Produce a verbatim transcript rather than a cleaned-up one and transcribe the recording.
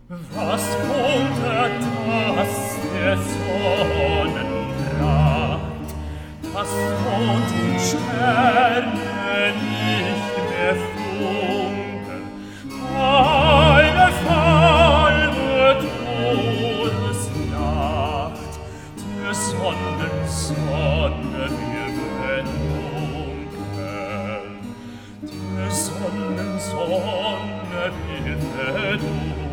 Was konnte das der Sonnenpracht, das Mond und Sterne nicht mehr funkeln, eine falme Todesnacht, der Sonnen, Sonne wird dunkel, der Sonnen, Sonne wird dunkel.